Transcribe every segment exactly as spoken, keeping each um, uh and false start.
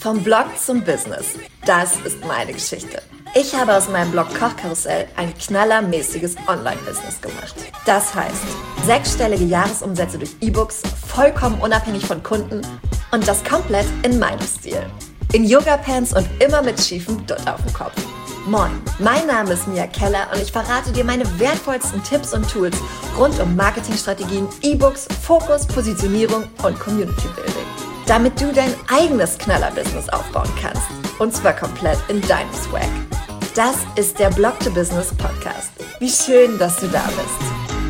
Vom Blog zum Business. Das ist meine Geschichte. Ich habe aus meinem Blog Kochkarussell ein knallermäßiges Online-Business gemacht. Das heißt, sechsstellige Jahresumsätze durch E-Books, vollkommen unabhängig von Kunden und das komplett in meinem Stil. In Yoga-Pants und immer mit schiefem Dutt auf dem Kopf. Moin, mein Name ist Mia Keller und ich verrate dir meine wertvollsten Tipps und Tools rund um Marketingstrategien, E-Books, Fokus, Positionierung und Community-Building. Damit du dein eigenes Knaller-Business aufbauen kannst. Und zwar komplett in deinem Swag. Das ist der Blog to Business Podcast. Wie schön, dass du da bist.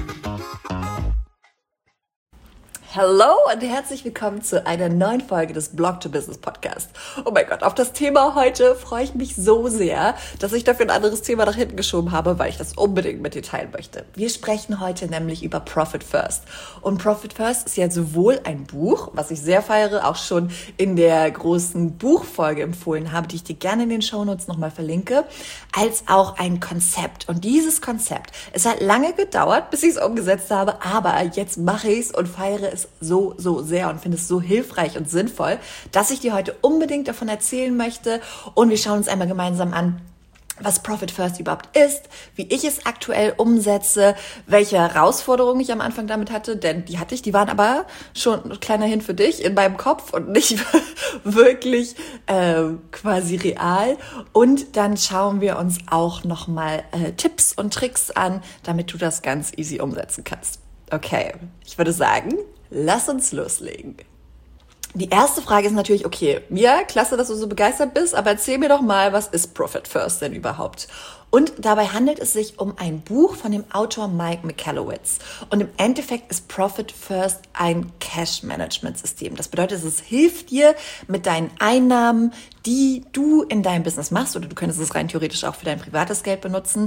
Hallo und herzlich willkommen zu einer neuen Folge des Blog to Business Podcast. Oh mein Gott, auf das Thema heute freue ich mich so sehr, dass ich dafür ein anderes Thema nach hinten geschoben habe, weil ich das unbedingt mit dir teilen möchte. Wir sprechen heute nämlich über Profit First. Und Profit First ist ja sowohl ein Buch, was ich sehr feiere, auch schon in der großen Buchfolge empfohlen habe, die ich dir gerne in den Shownotes nochmal verlinke, als auch ein Konzept. Und dieses Konzept, es hat lange gedauert, bis ich es umgesetzt habe, aber jetzt mache ich es und feiere es so, so sehr und finde es so hilfreich und sinnvoll, dass ich dir heute unbedingt davon erzählen möchte und wir schauen uns einmal gemeinsam an, was Profit First überhaupt ist, wie ich es aktuell umsetze, welche Herausforderungen ich am Anfang damit hatte, denn die hatte ich, die waren aber schon ein kleiner Hint für dich in meinem Kopf und nicht wirklich äh, quasi real. Und dann schauen wir uns auch nochmal äh, Tipps und Tricks an, damit du das ganz easy umsetzen kannst. Okay, ich würde sagen, lass uns loslegen. Die erste Frage ist natürlich, okay, Mia, klasse, dass du so begeistert bist, aber erzähl mir doch mal, was ist Profit First denn überhaupt? Und dabei handelt es sich um ein Buch von dem Autor Mike Michalowicz. Und im Endeffekt ist Profit First ein Cash-Management-System. Das bedeutet, es hilft dir mit deinen Einnahmen, die du in deinem Business machst, oder du könntest es rein theoretisch auch für dein privates Geld benutzen,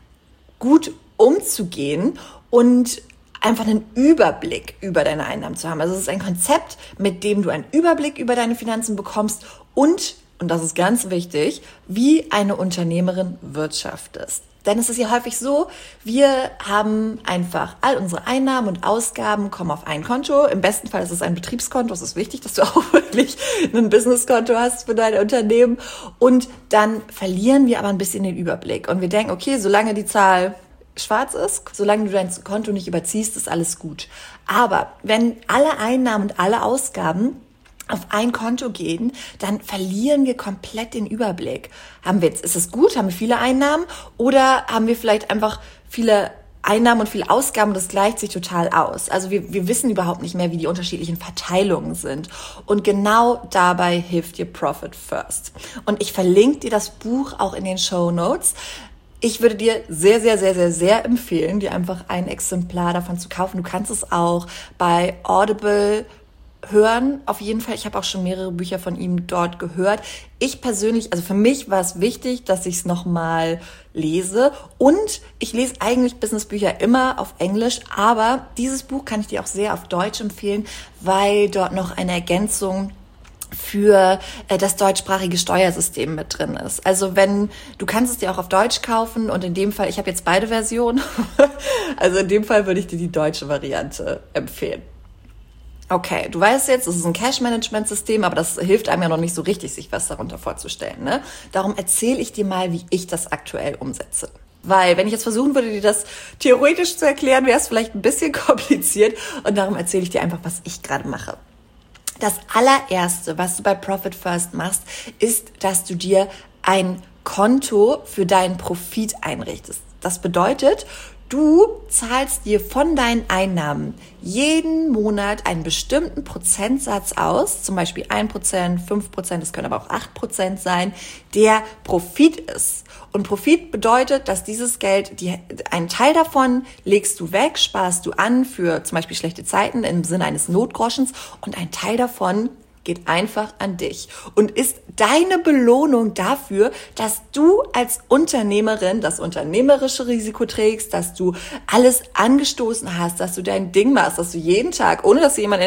gut umzugehen und einfach einen Überblick über deine Einnahmen zu haben. Also es ist ein Konzept, mit dem du einen Überblick über deine Finanzen bekommst und, und das ist ganz wichtig, wie eine Unternehmerin wirtschaftest. Denn es ist ja häufig so, wir haben einfach all unsere Einnahmen und Ausgaben kommen auf ein Konto. Im besten Fall ist es ein Betriebskonto. Es ist wichtig, dass du auch wirklich ein Businesskonto hast für dein Unternehmen. Und dann verlieren wir aber ein bisschen den Überblick. Und wir denken, okay, solange die Zahl schwarz ist, solange du dein Konto nicht überziehst, ist alles gut. Aber wenn alle Einnahmen und alle Ausgaben auf ein Konto gehen, dann verlieren wir komplett den Überblick. Haben wir jetzt, ist es gut? Haben wir viele Einnahmen? Oder haben wir vielleicht einfach viele Einnahmen und viele Ausgaben und das gleicht sich total aus? Also wir, wir wissen überhaupt nicht mehr, wie die unterschiedlichen Verteilungen sind. Und genau dabei hilft dir Profit First. Und ich verlinke dir das Buch auch in den Shownotes. Ich würde dir sehr, sehr, sehr, sehr, sehr empfehlen, dir einfach ein Exemplar davon zu kaufen. Du kannst es auch bei Audible hören. Auf jeden Fall, ich habe auch schon mehrere Bücher von ihm dort gehört. Ich persönlich, also für mich war es wichtig, dass ich es nochmal lese. Und ich lese eigentlich Businessbücher immer auf Englisch, aber dieses Buch kann ich dir auch sehr auf Deutsch empfehlen, weil dort noch eine Ergänzung für das deutschsprachige Steuersystem mit drin ist. Also wenn, du kannst es dir auch auf Deutsch kaufen und in dem Fall, ich habe jetzt beide Versionen, also in dem Fall würde ich dir die deutsche Variante empfehlen. Okay, du weißt jetzt, es ist ein Cash-Management-System, aber das hilft einem ja noch nicht so richtig, sich was darunter vorzustellen, ne? Darum erzähle ich dir mal, wie ich das aktuell umsetze. Weil wenn ich jetzt versuchen würde, dir das theoretisch zu erklären, wäre es vielleicht ein bisschen kompliziert und darum erzähle ich dir einfach, was ich gerade mache. Das allererste, was du bei Profit First machst, ist, dass du dir ein Konto für deinen Profit einrichtest. Das bedeutet, du zahlst dir von deinen Einnahmen jeden Monat einen bestimmten Prozentsatz aus, zum Beispiel ein Prozent, fünf Prozent, es können aber auch acht Prozent sein, der Profit ist. Und Profit bedeutet, dass dieses Geld, die, einen Teil davon legst du weg, sparst du an für zum Beispiel schlechte Zeiten im Sinne eines Notgroschens und ein Teil davon geht einfach an dich und ist deine Belohnung dafür, dass du als Unternehmerin das unternehmerische Risiko trägst, dass du alles angestoßen hast, dass du dein Ding machst, dass du jeden Tag, ohne dass dir jemand in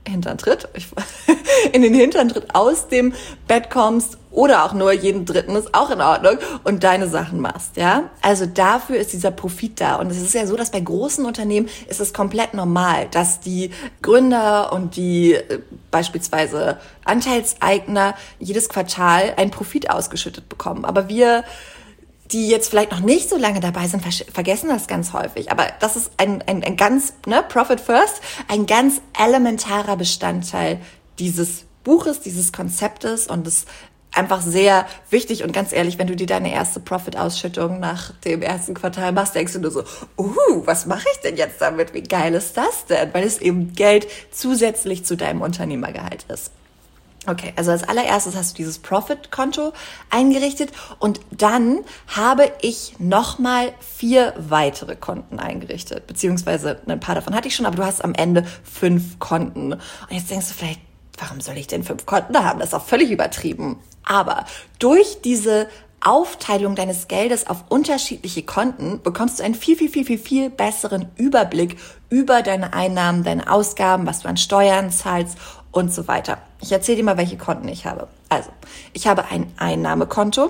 Hintern tritt, ich, in den Hintern tritt aus dem Bett kommst oder auch nur jeden Dritten ist auch in Ordnung und deine Sachen machst, ja. Also dafür ist dieser Profit da. Und es ist ja so, dass bei großen Unternehmen ist es komplett normal, dass die Gründer und die äh, beispielsweise Anteilseigner jedes Quartal einen Profit ausgeschüttet bekommen. Aber wir, die jetzt vielleicht noch nicht so lange dabei sind, vergessen das ganz häufig. Aber das ist ein, ein, ein ganz, ne, Profit First, ein ganz elementarer Bestandteil dieses Buches, dieses Konzeptes und es einfach sehr wichtig und ganz ehrlich, wenn du dir deine erste Profit-Ausschüttung nach dem ersten Quartal machst, denkst du nur so, uh, was mache ich denn jetzt damit? Wie geil ist das denn? Weil es eben Geld zusätzlich zu deinem Unternehmergehalt ist. Okay, also als allererstes hast du dieses Profit-Konto eingerichtet und dann habe ich nochmal vier weitere Konten eingerichtet, beziehungsweise ein paar davon hatte ich schon, aber du hast am Ende fünf Konten. Und jetzt denkst du vielleicht, warum soll ich denn fünf Konten haben? Das ist auch völlig übertrieben. Aber durch diese Aufteilung deines Geldes auf unterschiedliche Konten bekommst du einen viel, viel, viel, viel, viel besseren Überblick über deine Einnahmen, deine Ausgaben, was du an Steuern zahlst und so weiter. Ich erzähle dir mal, welche Konten ich habe. Also, ich habe ein Einnahmekonto,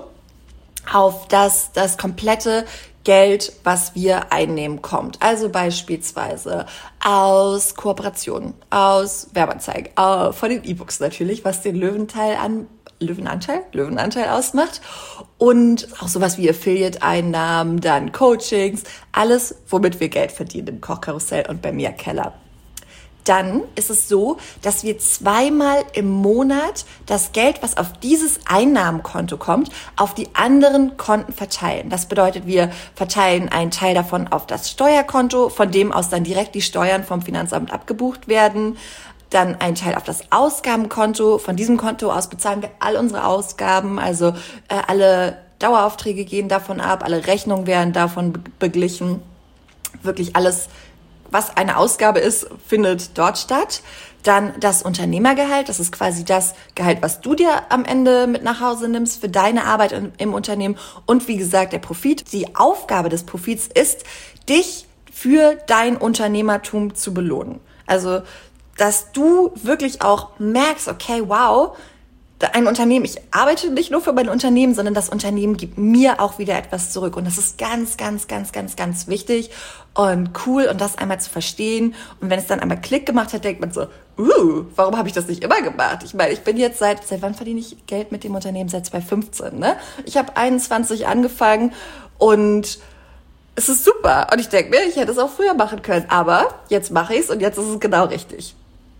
auf das das komplette Geld, was wir einnehmen, kommt. Also beispielsweise aus Kooperationen, aus Werbeanzeigen, äh, von den E-Books natürlich, was den Löwenteil an Löwenanteil, Löwenanteil ausmacht und auch sowas wie Affiliate-Einnahmen, dann Coachings, alles, womit wir Geld verdienen im Kochkarussell und bei Mia Keller. Dann ist es so, dass wir zweimal im Monat das Geld, was auf dieses Einnahmenkonto kommt, auf die anderen Konten verteilen. Das bedeutet, wir verteilen einen Teil davon auf das Steuerkonto, von dem aus dann direkt die Steuern vom Finanzamt abgebucht werden. Dann ein Teil auf das Ausgabenkonto. Von diesem Konto aus bezahlen wir all unsere Ausgaben, also äh, alle Daueraufträge gehen davon ab, alle Rechnungen werden davon be- beglichen. Wirklich alles, was eine Ausgabe ist, findet dort statt. Dann das Unternehmergehalt, das ist quasi das Gehalt, was du dir am Ende mit nach Hause nimmst für deine Arbeit im, im Unternehmen. Und wie gesagt, der Profit. Die Aufgabe des Profits ist, dich für dein Unternehmertum zu belohnen. Also dass du wirklich auch merkst, okay, wow, ein Unternehmen, ich arbeite nicht nur für mein Unternehmen, sondern das Unternehmen gibt mir auch wieder etwas zurück. Und das ist ganz, ganz, ganz, ganz, ganz wichtig und cool und das einmal zu verstehen. Und wenn es dann einmal Klick gemacht hat, denkt man so, uh, warum habe ich das nicht immer gemacht? Ich meine, ich bin jetzt seit, seit wann verdiene ich Geld mit dem Unternehmen? Seit zwanzig fünfzehn, ne? Ich habe einundzwanzig angefangen und es ist super. Und ich denke mir, ich hätte es auch früher machen können. Aber jetzt mache ich es und jetzt ist es genau richtig.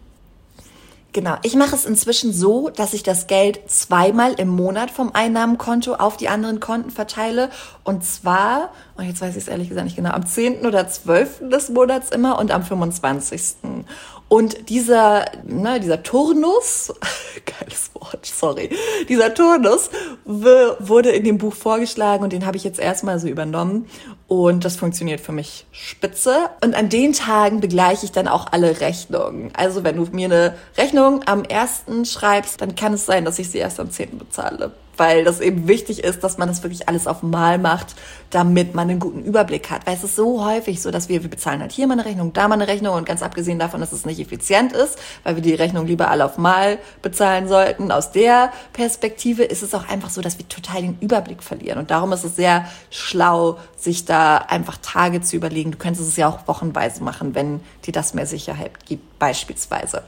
Genau, ich mache es inzwischen so, dass ich das Geld zweimal im Monat vom Einnahmenkonto auf die anderen Konten verteile. Und zwar, und jetzt weiß ich es ehrlich gesagt nicht genau, am zehnten oder zwölften des Monats immer und am fünfundzwanzigsten Und dieser, ne, dieser Turnus, geiles Wort, sorry, dieser Turnus w- wurde in dem Buch vorgeschlagen und den habe ich jetzt erstmal so übernommen. Und das funktioniert für mich spitze. Und an den Tagen begleiche ich dann auch alle Rechnungen. Also wenn du mir eine Rechnung am ersten schreibst, dann kann es sein, dass ich sie erst am zehnten bezahle. Weil das eben wichtig ist, dass man das wirklich alles auf Mal macht, damit man einen guten Überblick hat. Weil es ist so häufig so, dass wir, wir bezahlen halt hier mal eine Rechnung, da mal eine Rechnung und ganz abgesehen davon, dass es nicht effizient ist, weil wir die Rechnung lieber alle auf Mal bezahlen sollten. Aus der Perspektive ist es auch einfach so, dass wir total den Überblick verlieren. Und darum ist es sehr schlau, sich da einfach Tage zu überlegen. Du könntest es ja auch wochenweise machen, wenn dir das mehr Sicherheit gibt, beispielsweise.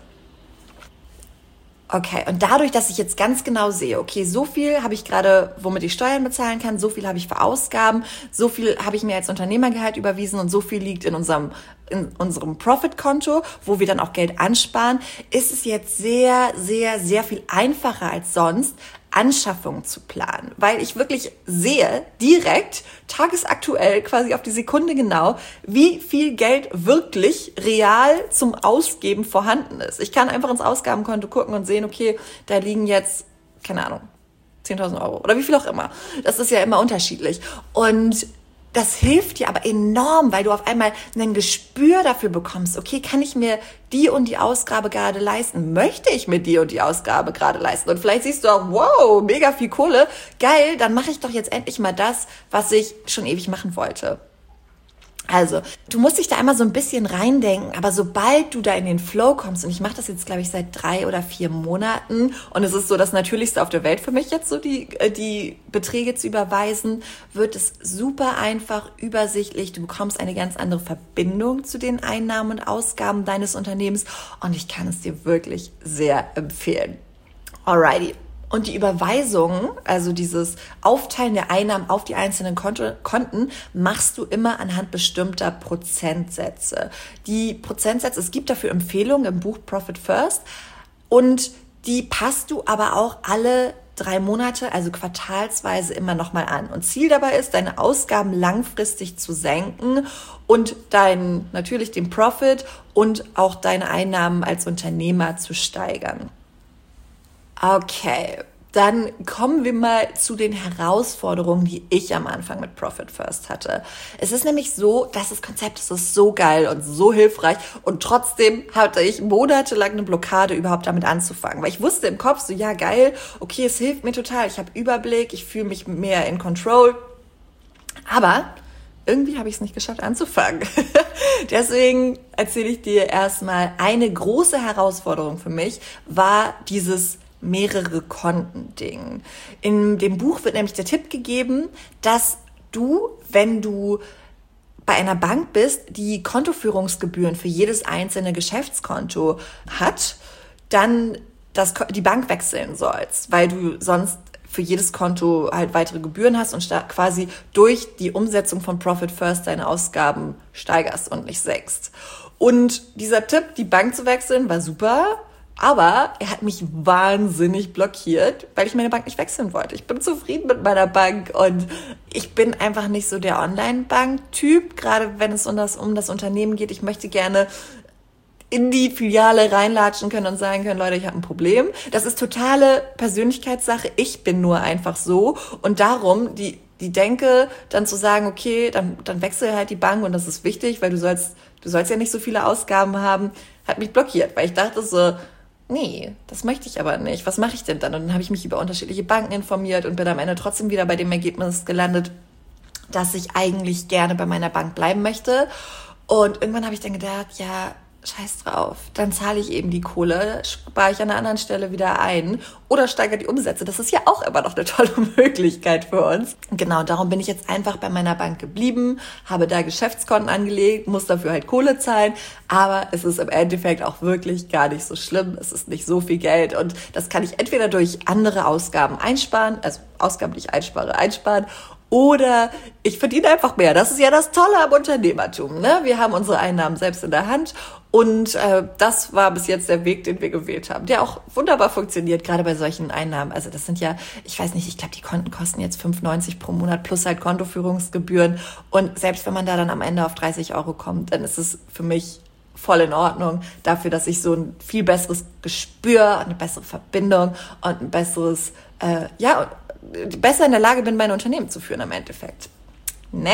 Okay, und dadurch, dass ich jetzt ganz genau sehe, okay, so viel habe ich gerade, womit ich Steuern bezahlen kann, so viel habe ich für Ausgaben, so viel habe ich mir als Unternehmergehalt überwiesen und so viel liegt in unserem in unserem Profit-Konto, wo wir dann auch Geld ansparen, ist es jetzt sehr, sehr, sehr viel einfacher als sonst, Anschaffungen zu planen, weil ich wirklich sehe, direkt, tagesaktuell, quasi auf die Sekunde genau, wie viel Geld wirklich real zum Ausgeben vorhanden ist. Ich kann einfach ins Ausgabenkonto gucken und sehen, okay, da liegen jetzt, keine Ahnung, zehntausend Euro oder wie viel auch immer. Das ist ja immer unterschiedlich. Und das hilft dir aber enorm, weil du auf einmal ein Gespür dafür bekommst, okay, kann ich mir die und die Ausgabe gerade leisten? Möchte ich mir die und die Ausgabe gerade leisten? Und vielleicht siehst du auch, wow, mega viel Kohle, geil, dann mache ich doch jetzt endlich mal das, was ich schon ewig machen wollte. Also, du musst dich da einmal so ein bisschen reindenken, aber sobald du da in den Flow kommst, und ich mache das jetzt, glaube ich, seit drei oder vier Monaten, und es ist so das Natürlichste auf der Welt für mich jetzt so, die, die Beträge zu überweisen, wird es super einfach, übersichtlich. Du bekommst eine ganz andere Verbindung zu den Einnahmen und Ausgaben deines Unternehmens, und ich kann es dir wirklich sehr empfehlen. Alrighty. Und die Überweisung, also dieses Aufteilen der Einnahmen auf die einzelnen Konten, machst du immer anhand bestimmter Prozentsätze. Die Prozentsätze, es gibt dafür Empfehlungen im Buch Profit First, und die passt du aber auch alle drei Monate, also quartalsweise, immer nochmal an. Und Ziel dabei ist, deine Ausgaben langfristig zu senken und dein, natürlich den Profit und auch deine Einnahmen als Unternehmer zu steigern. Okay, dann kommen wir mal zu den Herausforderungen, die ich am Anfang mit Profit First hatte. Es ist nämlich so, dass das Konzept das ist so geil und so hilfreich, und trotzdem hatte ich monatelang eine Blockade, überhaupt damit anzufangen. Weil ich wusste im Kopf so, ja geil, okay, es hilft mir total, ich habe Überblick, ich fühle mich mehr in Control. Aber irgendwie habe ich es nicht geschafft anzufangen. Deswegen erzähle ich dir erstmal, eine große Herausforderung für mich war dieses mehrere Konten-Ding. In dem Buch wird nämlich der Tipp gegeben, dass du, wenn du bei einer Bank bist, die Kontoführungsgebühren für jedes einzelne Geschäftskonto hat, dann das, die Bank wechseln sollst, weil du sonst für jedes Konto halt weitere Gebühren hast und quasi durch die Umsetzung von Profit First deine Ausgaben steigerst und nicht senkst. Und dieser Tipp, die Bank zu wechseln, war super. Aber er hat mich wahnsinnig blockiert, weil ich meine Bank nicht wechseln wollte. Ich bin zufrieden mit meiner Bank und ich bin einfach nicht so der Online-Bank-Typ, gerade wenn es um das, um das Unternehmen geht. Ich möchte gerne in die Filiale reinlatschen können und sagen können, Leute, ich habe ein Problem. Das ist totale Persönlichkeitssache. Ich bin nur einfach so, und darum die die Denke, dann zu sagen, okay, dann dann wechsel halt die Bank, und das ist wichtig, weil du sollst du sollst ja nicht so viele Ausgaben haben, hat mich blockiert, weil ich dachte so, nee, das möchte ich aber nicht. Was mache ich denn dann? Und dann habe ich mich über unterschiedliche Banken informiert und bin am Ende trotzdem wieder bei dem Ergebnis gelandet, dass ich eigentlich gerne bei meiner Bank bleiben möchte. Und irgendwann habe ich dann gedacht, ja, scheiß drauf, dann zahle ich eben die Kohle, spare ich an einer anderen Stelle wieder ein oder steigere die Umsätze. Das ist ja auch immer noch eine tolle Möglichkeit für uns. Genau, darum bin ich jetzt einfach bei meiner Bank geblieben, habe da Geschäftskonten angelegt, muss dafür halt Kohle zahlen, aber es ist im Endeffekt auch wirklich gar nicht so schlimm. Es ist nicht so viel Geld, und das kann ich entweder durch andere Ausgaben einsparen, also Ausgaben, die ich einspare, einsparen, oder ich verdiene einfach mehr. Das ist ja das Tolle am Unternehmertum, ne? Wir haben unsere Einnahmen selbst in der Hand, und äh, das war bis jetzt der Weg, den wir gewählt haben, der auch wunderbar funktioniert, gerade bei solchen Einnahmen. Also das sind ja, ich weiß nicht, ich glaube, die Konten kosten jetzt fünf neunzig pro Monat plus halt Kontoführungsgebühren, und selbst wenn man da dann am Ende auf dreißig Euro kommt, dann ist es für mich voll in Ordnung dafür, dass ich so ein viel besseres Gespür und eine bessere Verbindung und ein besseres, äh, ja, besser in der Lage bin, mein Unternehmen zu führen im Endeffekt. Ne?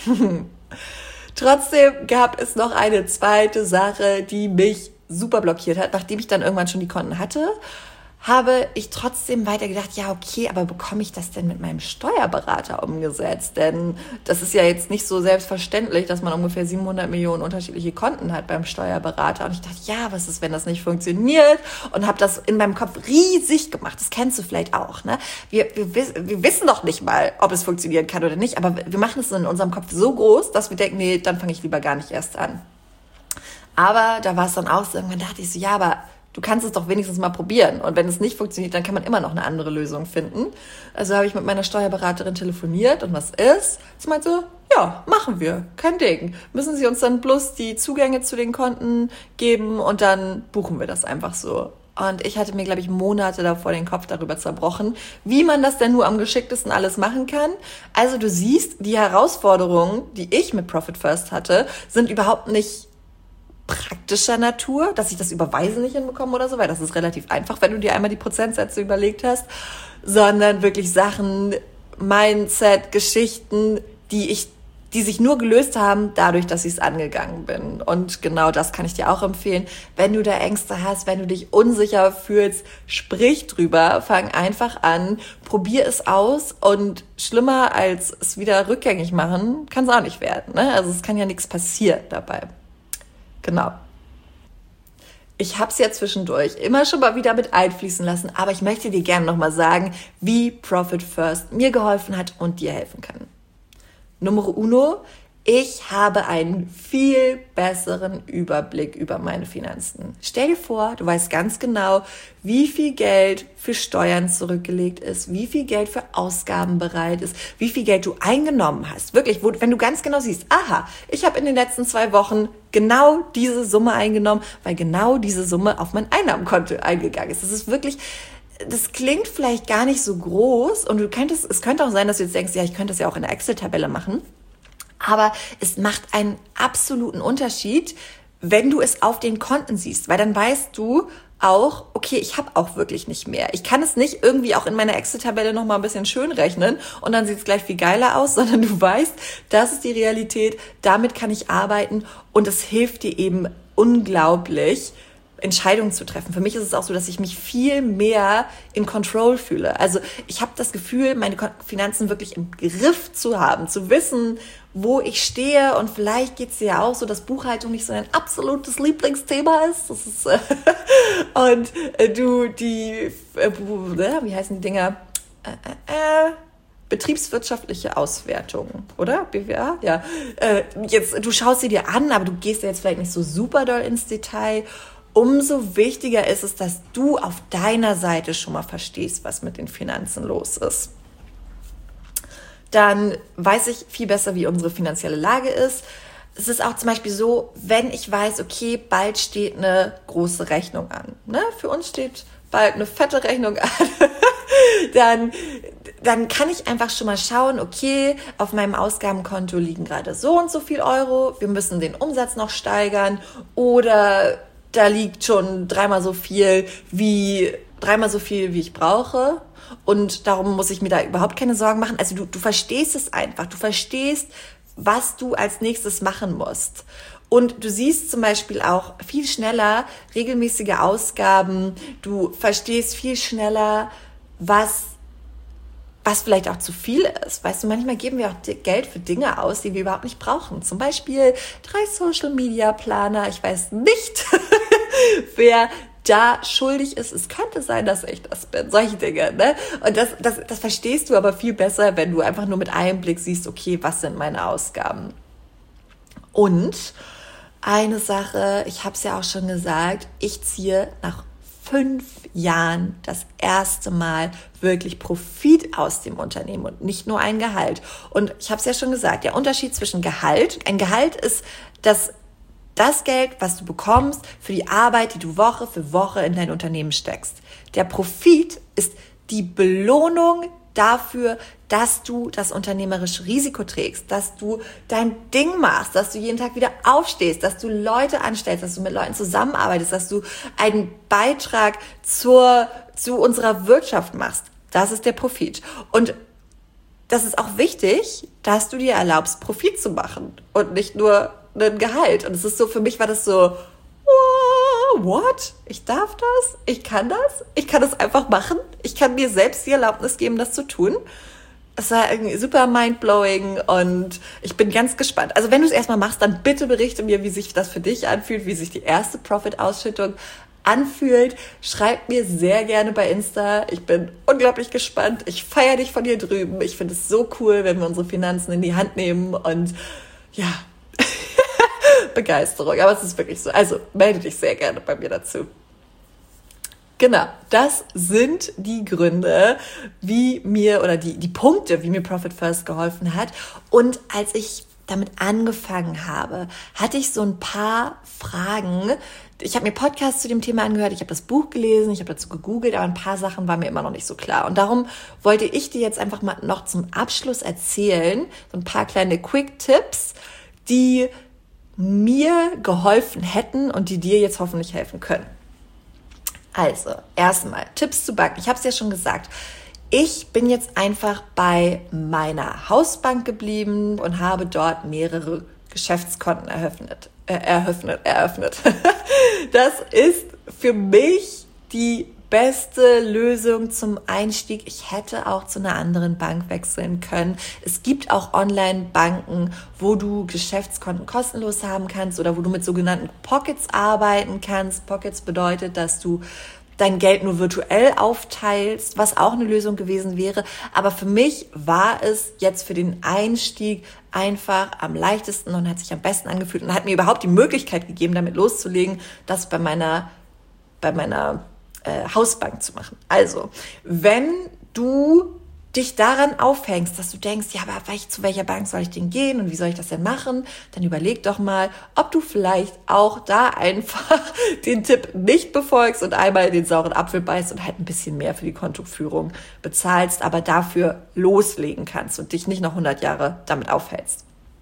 Trotzdem gab es noch eine zweite Sache, die mich super blockiert hat. Nachdem ich dann irgendwann schon die Konten hatte, habe ich trotzdem weiter gedacht, ja okay, aber bekomme ich das denn mit meinem Steuerberater umgesetzt? Denn das ist ja jetzt nicht so selbstverständlich, dass man ungefähr siebenhundert Millionen unterschiedliche Konten hat beim Steuerberater. Und ich dachte, ja, was ist, wenn das nicht funktioniert? Und habe das in meinem Kopf riesig gemacht. Das kennst du vielleicht auch, ne? Wir, wir, wir wissen doch nicht mal, ob es funktionieren kann oder nicht, aber wir machen es in unserem Kopf so groß, dass wir denken, nee, dann fange ich lieber gar nicht erst an. Aber da war es dann auch so, irgendwann dachte ich so, ja, aber du kannst es doch wenigstens mal probieren. Und wenn es nicht funktioniert, dann kann man immer noch eine andere Lösung finden. Also habe ich mit meiner Steuerberaterin telefoniert, und was ist? Sie meinte so, ja, machen wir, kein Ding. Müssen Sie uns dann bloß die Zugänge zu den Konten geben, und dann buchen wir das einfach so. Und ich hatte mir, glaube ich, Monate davor den Kopf darüber zerbrochen, wie man das denn nur am geschicktesten alles machen kann. Also du siehst, die Herausforderungen, die ich mit Profit First hatte, sind überhaupt nicht praktischer Natur, dass ich das Überweisen nicht hinbekomme oder so, weil das ist relativ einfach, wenn du dir einmal die Prozentsätze überlegt hast, sondern wirklich Sachen, Mindset, Geschichten, die ich die sich nur gelöst haben, dadurch, dass ich es angegangen bin. Und genau das kann ich dir auch empfehlen. Wenn du da Ängste hast, wenn du dich unsicher fühlst, sprich drüber, fang einfach an, probier es aus und schlimmer als es wieder rückgängig machen, kann es auch nicht werden. Ne? Also es kann ja nichts passieren dabei. Genau. Ich habe es ja zwischendurch immer schon mal wieder mit einfließen lassen, aber ich möchte dir gerne nochmal sagen, wie Profit First mir geholfen hat und dir helfen kann. Nummer uno, ich habe einen viel besseren Überblick über meine Finanzen. Stell dir vor, du weißt ganz genau, wie viel Geld für Steuern zurückgelegt ist, wie viel Geld für Ausgaben bereit ist, wie viel Geld du eingenommen hast. Wirklich, wo, wenn du ganz genau siehst, aha, ich habe in den letzten zwei Wochen genau diese Summe eingenommen, weil genau diese Summe auf mein Einnahmenkonto eingegangen ist. Das ist wirklich... Das klingt vielleicht gar nicht so groß und du könntest, es könnte auch sein, dass du jetzt denkst, ja, ich könnte das ja auch in der Excel-Tabelle machen. Aber es macht einen absoluten Unterschied, wenn du es auf den Konten siehst, weil dann weißt du auch, okay, ich habe auch wirklich nicht mehr. Ich kann es nicht irgendwie auch in meiner Excel-Tabelle noch mal ein bisschen schön rechnen und dann sieht es gleich viel geiler aus, sondern du weißt, das ist die Realität, damit kann ich arbeiten und es hilft dir eben unglaublich, Entscheidungen zu treffen. Für mich ist es auch so, dass ich mich viel mehr in Control fühle. Also ich habe das Gefühl, meine Finanzen wirklich im Griff zu haben, zu wissen, wo ich stehe. Und vielleicht geht es dir ja auch so, dass Buchhaltung nicht so ein absolutes Lieblingsthema ist. Das ist äh, und äh, du die, äh, wie heißen die Dinger? Äh, äh, äh, betriebswirtschaftliche Auswertung, oder? B W A? Ja. Äh, jetzt, du schaust sie dir an, aber du gehst ja jetzt vielleicht nicht so super doll ins Detail. Umso wichtiger ist es, dass du auf deiner Seite schon mal verstehst, was mit den Finanzen los ist. Dann weiß ich viel besser, wie unsere finanzielle Lage ist. Es ist auch zum Beispiel so, wenn ich weiß, okay, bald steht eine große Rechnung an. Ne? Für uns steht bald eine fette Rechnung an. dann, dann kann ich einfach schon mal schauen, okay, auf meinem Ausgabenkonto liegen gerade so und so viel Euro. Wir müssen den Umsatz noch steigern oder da liegt schon dreimal so viel wie dreimal so viel, wie ich brauche. Und darum muss ich mir da überhaupt keine Sorgen machen. Also du, du verstehst es einfach. Du verstehst, was du als nächstes machen musst. Und du siehst zum Beispiel auch viel schneller regelmäßige Ausgaben. Du verstehst viel schneller, was was vielleicht auch zu viel ist. Weißt du, manchmal geben wir auch Geld für Dinge aus, die wir überhaupt nicht brauchen. Zum Beispiel drei Social-Media-Planer. Ich weiß nicht, wer da schuldig ist. Es könnte sein, dass ich das bin. Solche Dinge, ne? Und das, das, das verstehst du aber viel besser, wenn du einfach nur mit einem Blick siehst, okay, was sind meine Ausgaben? Und eine Sache, ich habe es ja auch schon gesagt, ich ziehe nach fünf Jahren das erste Mal wirklich Profit aus dem Unternehmen und nicht nur ein Gehalt. Und ich habe es ja schon gesagt, der Unterschied zwischen Gehalt, ein Gehalt ist das, das Geld, was du bekommst für die Arbeit, die du Woche für Woche in dein Unternehmen steckst. Der Profit ist die Belohnung dafür, dass du das unternehmerische Risiko trägst, dass du dein Ding machst, dass du jeden Tag wieder aufstehst, dass du Leute anstellst, dass du mit Leuten zusammenarbeitest, dass du einen Beitrag zur, zu unserer Wirtschaft machst. Das ist der Profit. Und das ist auch wichtig, dass du dir erlaubst, Profit zu machen und nicht nur ein Gehalt. Und es ist so, für mich war das so, what? Ich darf das? Ich kann das? Ich kann das einfach machen? Ich kann mir selbst die Erlaubnis geben, das zu tun? Es war irgendwie super mindblowing und ich bin ganz gespannt. Also wenn du es erstmal machst, dann bitte berichte mir, wie sich das für dich anfühlt, wie sich die erste Profit-Ausschüttung anfühlt. Schreib mir sehr gerne bei Insta. Ich bin unglaublich gespannt. Ich feiere dich von hier drüben. Ich finde es so cool, wenn wir unsere Finanzen in die Hand nehmen und ja, Begeisterung. Aber es ist wirklich so. Also melde dich sehr gerne bei mir dazu. Genau, das sind die Gründe, wie mir oder die, die Punkte, wie mir Profit First geholfen hat. Und als ich damit angefangen habe, hatte ich so ein paar Fragen. Ich habe mir Podcasts zu dem Thema angehört, ich habe das Buch gelesen, ich habe dazu gegoogelt, aber ein paar Sachen waren mir immer noch nicht so klar. Und darum wollte ich dir jetzt einfach mal noch zum Abschluss erzählen, so ein paar kleine Quick-Tipps, die mir geholfen hätten und die dir jetzt hoffentlich helfen können. Also, erstmal Tipps zu Banken. Ich habe es ja schon gesagt. Ich bin jetzt einfach bei meiner Hausbank geblieben und habe dort mehrere Geschäftskonten eröffnet. Äh, eröffnet, eröffnet. Das ist für mich die beste Lösung zum Einstieg. Ich hätte auch zu einer anderen Bank wechseln können. Es gibt auch Online-Banken, wo du Geschäftskonten kostenlos haben kannst oder wo du mit sogenannten Pockets arbeiten kannst. Pockets bedeutet, dass du dein Geld nur virtuell aufteilst, was auch eine Lösung gewesen wäre. Aber für mich war es jetzt für den Einstieg einfach am leichtesten und hat sich am besten angefühlt und hat mir überhaupt die Möglichkeit gegeben, damit loszulegen, das bei meiner, bei meiner äh, Hausbank zu machen. Also, wenn du dich daran aufhängst, dass du denkst, ja, aber zu welcher Bank soll ich denn gehen und wie soll ich das denn machen, dann überleg doch mal, ob du vielleicht auch da einfach den Tipp nicht befolgst und einmal in den sauren Apfel beißt und halt ein bisschen mehr für die Kontoführung bezahlst, aber dafür loslegen kannst und dich nicht noch hundert Jahre damit aufhältst.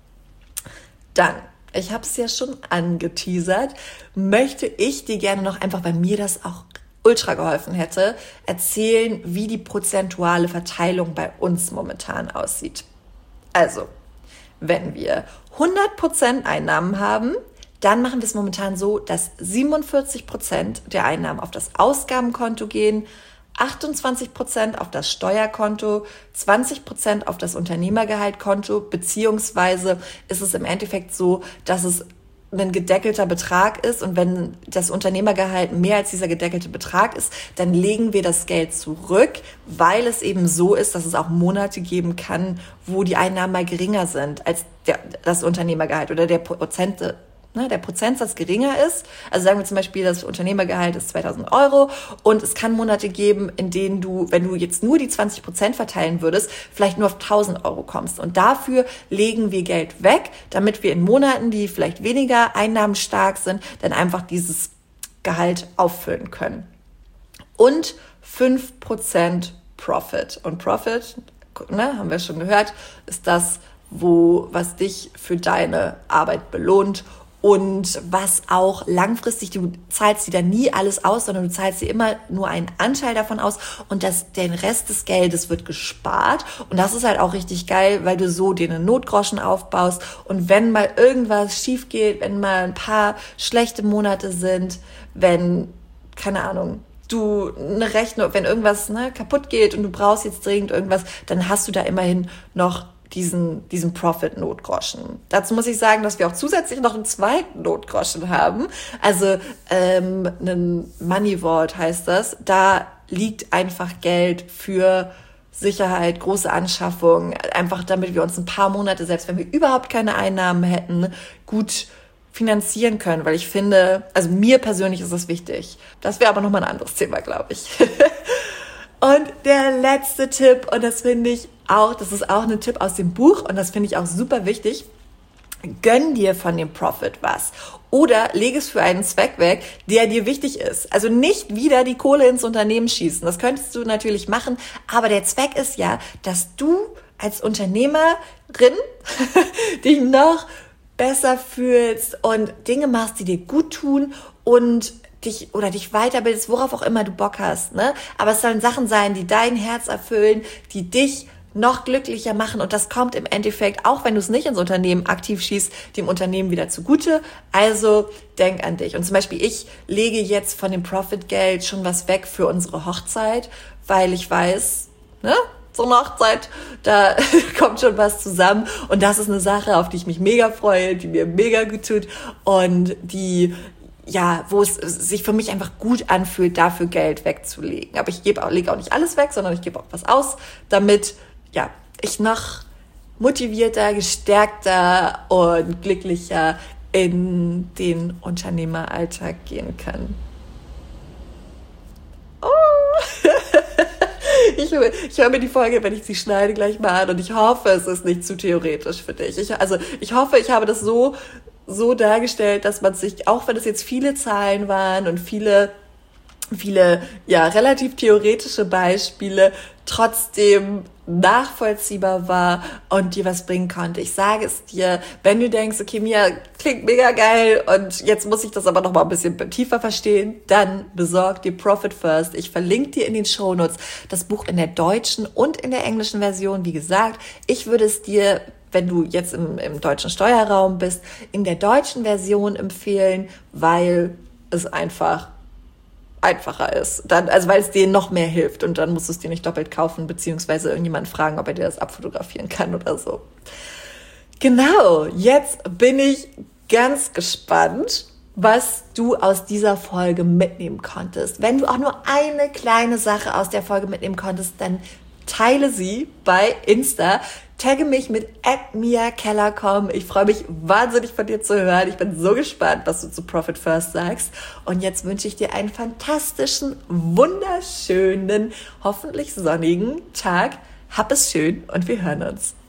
Dann, ich habe es ja schon angeteasert, möchte ich dir gerne noch einfach, weil mir das auch ultra geholfen hätte, erzählen, wie die prozentuale Verteilung bei uns momentan aussieht. Also, wenn wir hundert Prozent Einnahmen haben, dann machen wir es momentan so, dass siebenundvierzig Prozent der Einnahmen auf das Ausgabenkonto gehen, achtundzwanzig Prozent auf das Steuerkonto, zwanzig Prozent auf das Unternehmergehaltkonto, beziehungsweise ist es im Endeffekt so, dass es ein gedeckelter Betrag ist und wenn das Unternehmergehalt mehr als dieser gedeckelte Betrag ist, dann legen wir das Geld zurück, weil es eben so ist, dass es auch Monate geben kann, wo die Einnahmen mal geringer sind als der, das Unternehmergehalt oder der Prozente, ne, der Prozentsatz geringer ist. Also sagen wir zum Beispiel, das Unternehmergehalt ist zweitausend Euro und es kann Monate geben, in denen du, wenn du jetzt nur die zwanzig Prozent verteilen würdest, vielleicht nur auf tausend Euro kommst. Und dafür legen wir Geld weg, damit wir in Monaten, die vielleicht weniger einnahmenstark sind, dann einfach dieses Gehalt auffüllen können. Und fünf Prozent Profit. Und Profit, ne, haben wir schon gehört, ist das, wo, was dich für deine Arbeit belohnt. Und was auch langfristig, du zahlst dir dann nie alles aus, sondern du zahlst dir immer nur einen Anteil davon aus und das, den Rest des Geldes wird gespart. Und das ist halt auch richtig geil, weil du so dir einen Notgroschen aufbaust. Und wenn mal irgendwas schief geht, wenn mal ein paar schlechte Monate sind, wenn, keine Ahnung, du eine Rechnung, wenn irgendwas ne, kaputt geht und du brauchst jetzt dringend irgendwas, dann hast du da immerhin noch diesen, diesen Profit-Notgroschen. Dazu muss ich sagen, dass wir auch zusätzlich noch einen zweiten Notgroschen haben. Also ähm, ein Money Vault heißt das. Da liegt einfach Geld für Sicherheit, große Anschaffungen, einfach damit wir uns ein paar Monate, selbst wenn wir überhaupt keine Einnahmen hätten, gut finanzieren können. Weil ich finde, also mir persönlich ist das wichtig. Das wäre aber nochmal ein anderes Thema, glaube ich. Und der letzte Tipp, und das finde ich auch, das ist auch ein Tipp aus dem Buch und das finde ich auch super wichtig, gönn dir von dem Profit was oder leg es für einen Zweck weg, der dir wichtig ist. Also nicht wieder die Kohle ins Unternehmen schießen, das könntest du natürlich machen, aber der Zweck ist ja, dass du als Unternehmerin dich noch besser fühlst und Dinge machst, die dir gut tun und dich oder dich weiterbildest, worauf auch immer du Bock hast, ne? Aber es sollen Sachen sein, die dein Herz erfüllen, die dich noch glücklicher machen und das kommt im Endeffekt, auch wenn du es nicht ins Unternehmen aktiv schießt, dem Unternehmen wieder zugute. Also denk an dich. Und zum Beispiel ich lege jetzt von dem Profitgeld schon was weg für unsere Hochzeit, weil ich weiß, ne? So eine Hochzeit, da kommt schon was zusammen und das ist eine Sache, auf die ich mich mega freue, die mir mega gut tut und die ja, wo es sich für mich einfach gut anfühlt, dafür Geld wegzulegen. Aber ich gebe auch, lege auch nicht alles weg, sondern ich gebe auch was aus, damit ja, ich noch motivierter, gestärkter und glücklicher in den Unternehmeralltag gehen kann. Oh! Ich, ich höre mir die Folge, wenn ich sie schneide, gleich mal an und ich hoffe, es ist nicht zu theoretisch für dich. Ich, also ich hoffe, ich habe das so so dargestellt, dass man sich, auch wenn es jetzt viele Zahlen waren und viele, viele, ja, relativ theoretische Beispiele, trotzdem nachvollziehbar war und dir was bringen konnte. Ich sage es dir, wenn du denkst, okay, Mia, klingt mega geil und jetzt muss ich das aber noch mal ein bisschen tiefer verstehen, dann besorg dir Profit First. Ich verlinke dir in den Shownotes das Buch in der deutschen und in der englischen Version. Wie gesagt, ich würde es dir, wenn du jetzt im, im deutschen Steuerraum bist, in der deutschen Version empfehlen, weil es einfach einfacher ist. Dann, also weil es dir noch mehr hilft und dann musst du es dir nicht doppelt kaufen, beziehungsweise irgendjemanden fragen, ob er dir das abfotografieren kann oder so. Genau, jetzt bin ich ganz gespannt, was du aus dieser Folge mitnehmen konntest. Wenn du auch nur eine kleine Sache aus der Folge mitnehmen konntest, dann teile sie bei Insta. Tagge mich mit at mia keller punkt com. Ich freue mich wahnsinnig von dir zu hören. Ich bin so gespannt, was du zu Profit First sagst. Und jetzt wünsche ich dir einen fantastischen, wunderschönen, hoffentlich sonnigen Tag. Hab es schön und wir hören uns.